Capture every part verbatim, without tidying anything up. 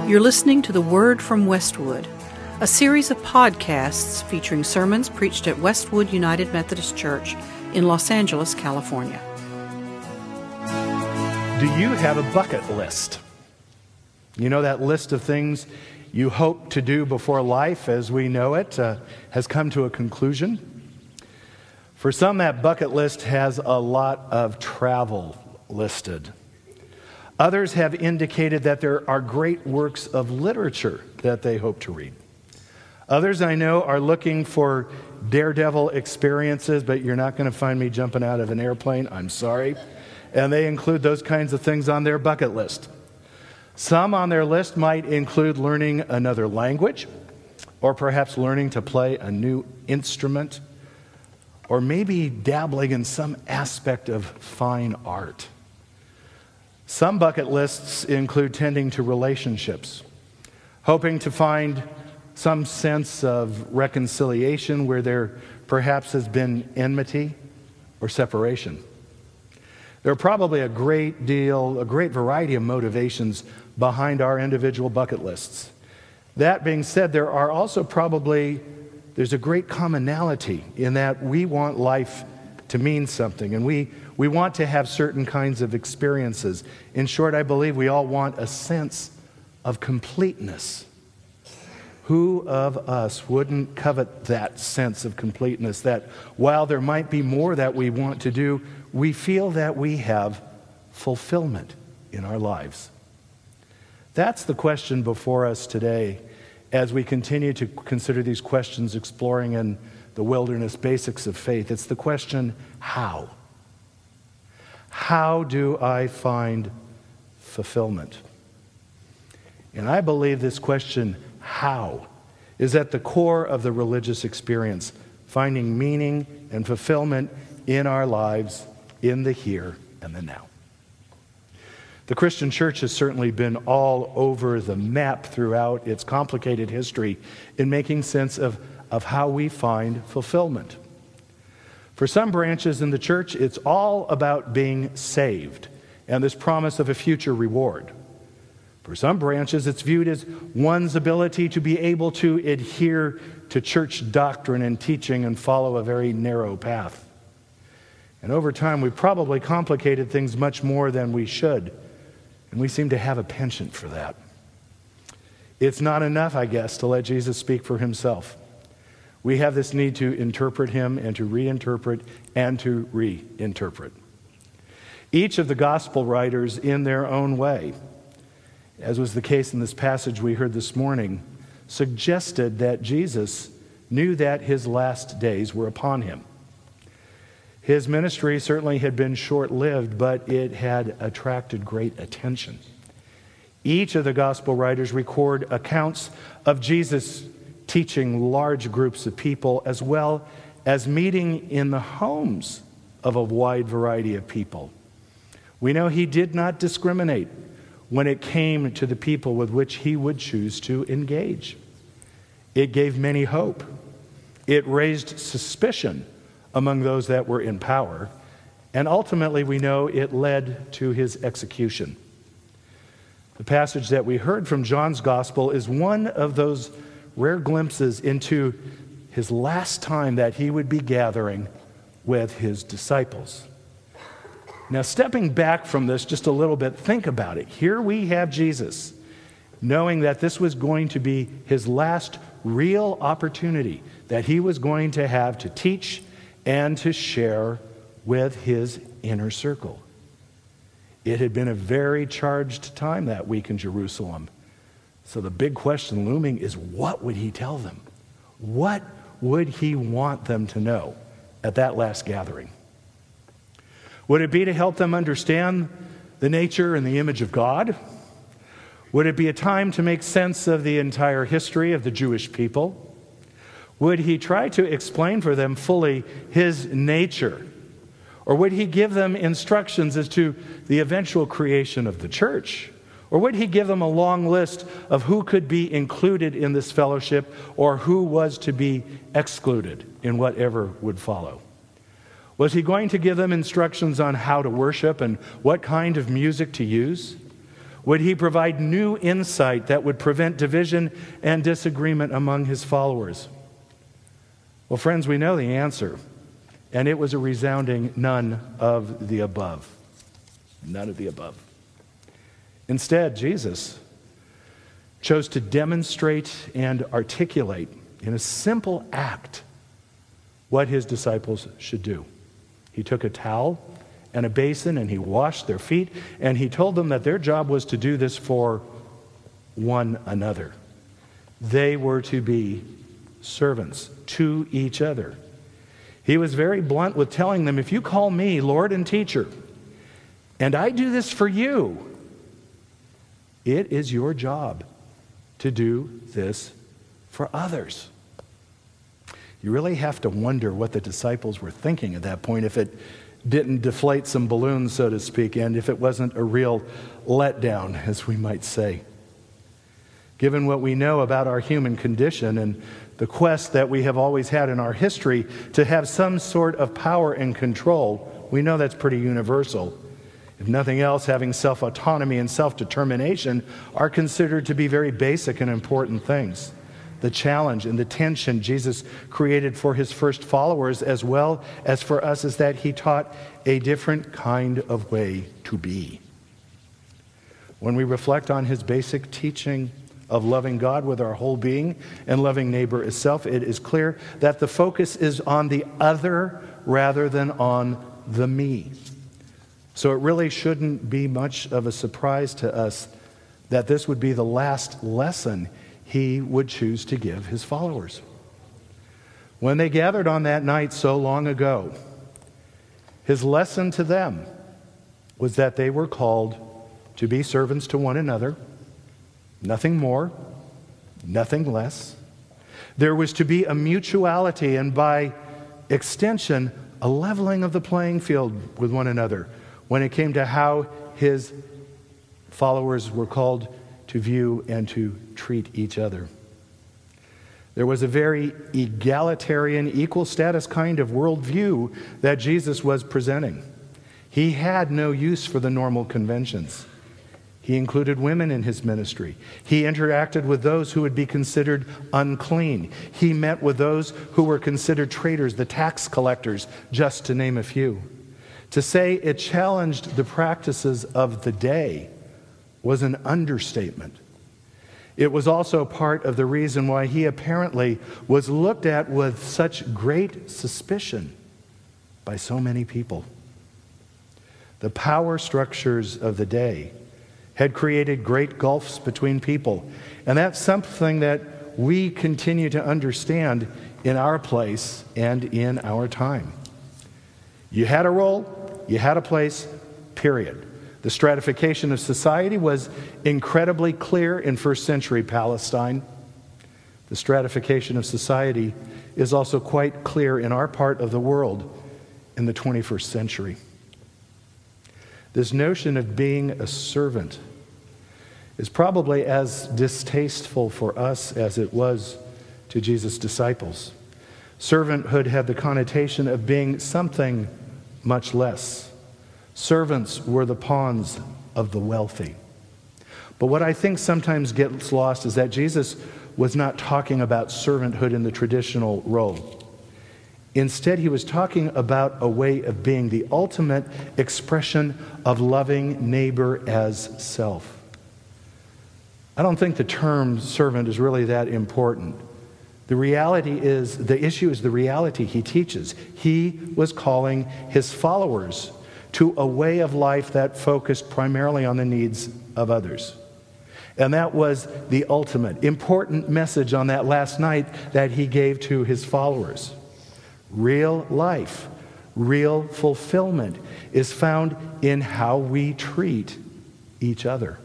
You're listening to The Word from Westwood, a series of podcasts featuring sermons preached at Westwood United Methodist Church in Los Angeles, California. Do you have a bucket list? You know, that list of things you hope to do before life as we know it uh, has come to a conclusion? For some, that bucket list has a lot of travel listed. Others have indicated that there are great works of literature that they hope to read. Others I know are looking for daredevil experiences, but you're not going to find me jumping out of an airplane, I'm sorry. And they include those kinds of things on their bucket list. Some on their list might include learning another language, or perhaps learning to play a new instrument, or maybe dabbling in some aspect of fine art. Some bucket lists include tending to relationships, hoping to find some sense of reconciliation where there perhaps has been enmity or separation. There are probably a great deal, a great variety of motivations behind our individual bucket lists. That being said, there are also probably, there's a great commonality in that we want life to mean something, and we, we want to have certain kinds of experiences. In short, I believe we all want a sense of completeness. Who of us wouldn't covet that sense of completeness, that while there might be more that we want to do, we feel that we have fulfillment in our lives? That's the question before us today as we continue to consider these questions, exploring in the wilderness basics of faith. It's the question, how? How do I find fulfillment? And I believe this question, how, is at the core of the religious experience, finding meaning and fulfillment in our lives, in the here and the now. The Christian church has certainly been all over the map throughout its complicated history in making sense of, of how we find fulfillment. For some branches in the church, it's all about being saved and this promise of a future reward. For some branches, it's viewed as one's ability to be able to adhere to church doctrine and teaching and follow a very narrow path. And over time, we've probably complicated things much more than we should, and we seem to have a penchant for that. It's not enough, I guess, to let Jesus speak for himself. We have this need to interpret him and to reinterpret and to reinterpret. Each of the gospel writers, in their own way, as was the case in this passage we heard this morning, suggested that Jesus knew that his last days were upon him. His ministry certainly had been short-lived, but it had attracted great attention. Each of the gospel writers record accounts of Jesus teaching large groups of people, as well as meeting in the homes of a wide variety of people. We know he did not discriminate when it came to the people with which he would choose to engage. It gave many hope. It raised suspicion among those that were in power, and ultimately we know it led to his execution. The passage that we heard from John's gospel is one of those rare glimpses into his last time that he would be gathering with his disciples. Now, stepping back from this just a little bit, think about it. Here we have Jesus, knowing that this was going to be his last real opportunity that he was going to have to teach and to share with his inner circle. It had been a very charged time that week in Jerusalem. So the big question looming is, what would he tell them? What would he want them to know at that last gathering? Would it be to help them understand the nature and the image of God? Would it be a time to make sense of the entire history of the Jewish people? Would he try to explain for them fully his nature? Or would he give them instructions as to the eventual creation of the church? Or would he give them a long list of who could be included in this fellowship or who was to be excluded in whatever would follow? Was he going to give them instructions on how to worship and what kind of music to use? Would he provide new insight that would prevent division and disagreement among his followers? Well, friends, we know the answer, and it was a resounding none of the above. None of the above. Instead, Jesus chose to demonstrate and articulate in a simple act what his disciples should do. He took a towel and a basin and he washed their feet, and he told them that their job was to do this for one another. They were to be servants to each other. He was very blunt with telling them, if you call me Lord and teacher, and I do this for you, it is your job to do this for others. You really have to wonder what the disciples were thinking at that point, if it didn't deflate some balloons, so to speak, and if it wasn't a real letdown, as we might say. Given what we know about our human condition and the quest that we have always had in our history to have some sort of power and control, we know that's pretty universal. If nothing else, having self-autonomy and self-determination are considered to be very basic and important things. The challenge and the tension Jesus created for his first followers as well as for us is that he taught a different kind of way to be. When we reflect on his basic teaching of loving God with our whole being and loving neighbor as self, it is clear that the focus is on the other rather than on the me. So it really shouldn't be much of a surprise to us that this would be the last lesson he would choose to give his followers. When they gathered on that night so long ago, his lesson to them was that they were called to be servants to one another, nothing more, nothing less. There was to be a mutuality and by extension, a leveling of the playing field with one another when it came to how his followers were called to view and to treat each other. There was a very egalitarian, equal status kind of worldview that Jesus was presenting. He had no use for the normal conventions. He included women in his ministry. He interacted with those who would be considered unclean. He met with those who were considered traitors, the tax collectors, just to name a few. To say it challenged the practices of the day was an understatement. It was also part of the reason why he apparently was looked at with such great suspicion by so many people. The power structures of the day had created great gulfs between people, and that's something that we continue to understand in our place and in our time. You had a role, you had a place, period. The stratification of society was incredibly clear in first century Palestine. The stratification of society is also quite clear in our part of the world in the twenty-first century. This notion of being a servant is probably as distasteful for us as it was to Jesus' disciples. Servanthood had the connotation of being something much less. Servants were the pawns of the wealthy. But what I think sometimes gets lost is that Jesus was not talking about servanthood in the traditional role. Instead, he was talking about a way of being, the ultimate expression of loving neighbor as self. I don't think the term servant is really that important. The reality is, the issue is the reality he teaches. He was calling his followers to a way of life that focused primarily on the needs of others. And that was the ultimate important message on that last night that he gave to his followers. Real life, real fulfillment is found in how we treat each other.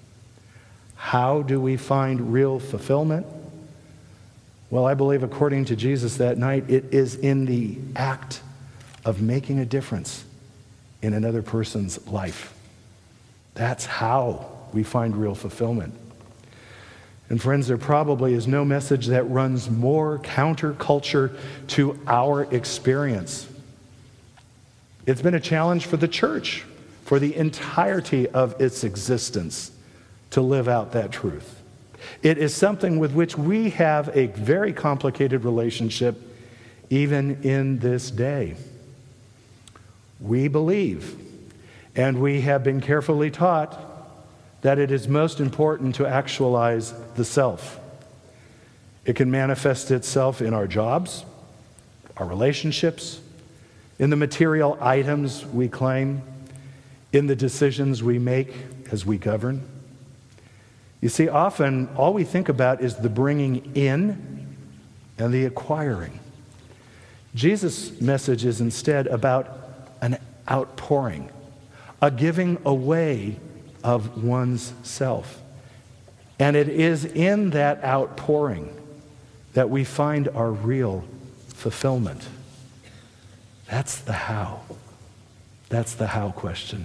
How do we find real fulfillment? Well, I believe according to Jesus that night, it is in the act of making a difference in another person's life. That's how we find real fulfillment. And friends, there probably is no message that runs more counterculture to our experience. It's been a challenge for the church for the entirety of its existence to live out that truth. It is something with which we have a very complicated relationship even in this day. We believe, and we have been carefully taught, that it is most important to actualize the self. It can manifest itself in our jobs, our relationships, in the material items we claim, in the decisions we make as we govern. You see, often all we think about is the bringing in and the acquiring. Jesus' message is instead about an outpouring, a giving away of one's self. And it is in that outpouring that we find our real fulfillment. That's the how. That's the how question.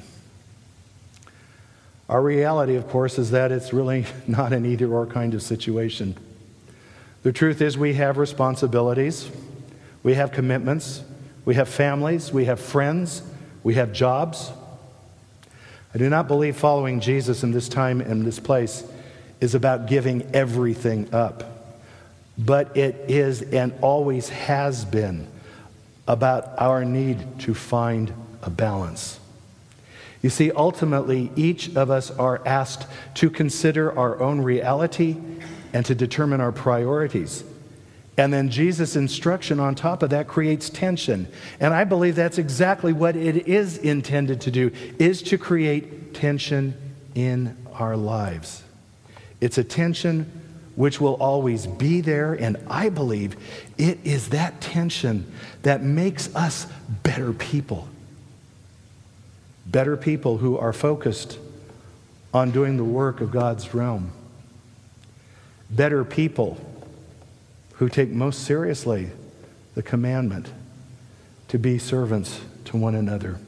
Our reality, of course, is that it's really not an either-or kind of situation. The truth is we have responsibilities, we have commitments, we have families, we have friends, we have jobs. I do not believe following Jesus in this time and this place is about giving everything up. But it is and always has been about our need to find a balance. You see, ultimately, each of us are asked to consider our own reality and to determine our priorities. And then Jesus' instruction on top of that creates tension. And I believe that's exactly what it is intended to do, is to create tension in our lives. It's a tension which will always be there, and I believe it is that tension that makes us better people. Better people who are focused on doing the work of God's realm. Better people who take most seriously the commandment to be servants to one another.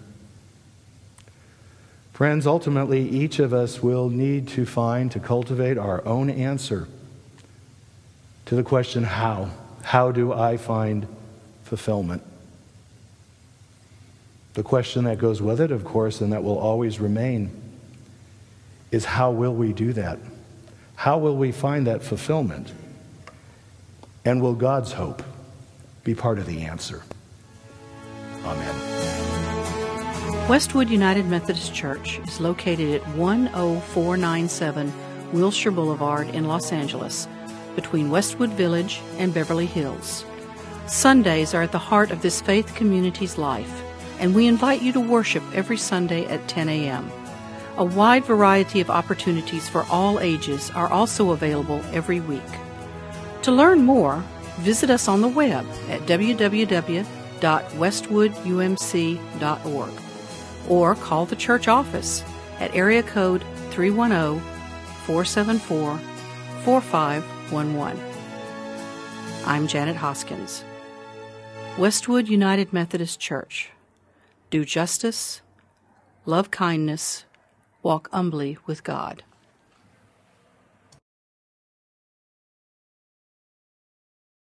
Friends, ultimately, each of us will need to find, to cultivate our own answer to the question, how? How do I find fulfillment? The question that goes with it, of course, and that will always remain, is how will we do that? How will we find that fulfillment? And will God's hope be part of the answer? Amen. Westwood United Methodist Church is located at one oh four nine seven Wilshire Boulevard in Los Angeles, between Westwood Village and Beverly Hills. Sundays are at the heart of this faith community's life, and we invite you to worship every Sunday at ten a.m. A wide variety of opportunities for all ages are also available every week. To learn more, visit us on the web at w w w dot westwood u m c dot org or call the church office at area code three one zero, four seven four, four five one one. I'm Janet Hoskins. Westwood United Methodist Church. Do justice, love kindness, walk humbly with God.